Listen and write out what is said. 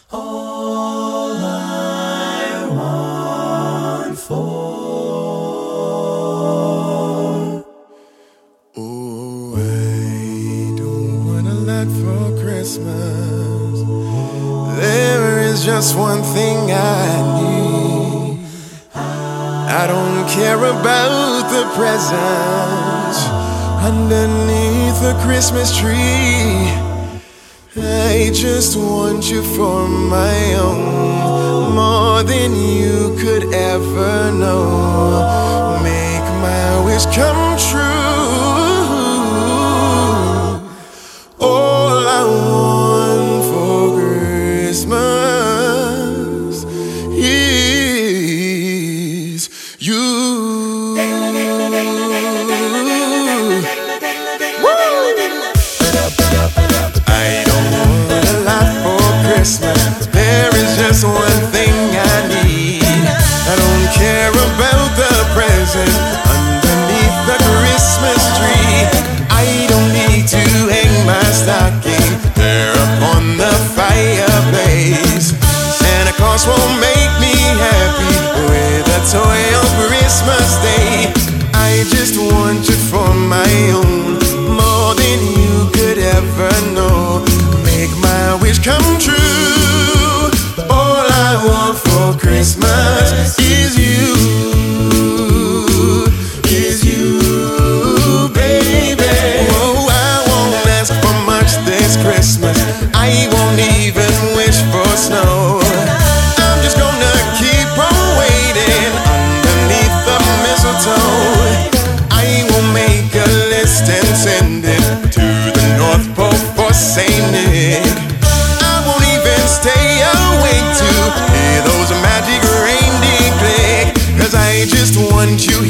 All I want for. Oh, I don't want a lot for Christmas. There is just one thing I need. I don't care about the presents underneath the Christmas tree. I just want you for my own, more than you could ever know. Make my wish come true. All I want for Christmas is you. There is just one thing I need. I don't care about the present underneath the Christmas tree. I don't need to hang my stocking there upon the fireplace. Santa Claus won't make me happy with a toy on Christmas Day. I just want you for my own, more than you could ever know. Make my wish come true. All I want for Christmas is you, baby. Oh, I won't ask for much this Christmas. I won't even wish for snow. I'm just gonna keep on waiting underneath the mistletoe. I will make a list and send it to the North Pole for Saint Nick. I won't even stay awake to hear those magic reindeer click, 'cause I just want you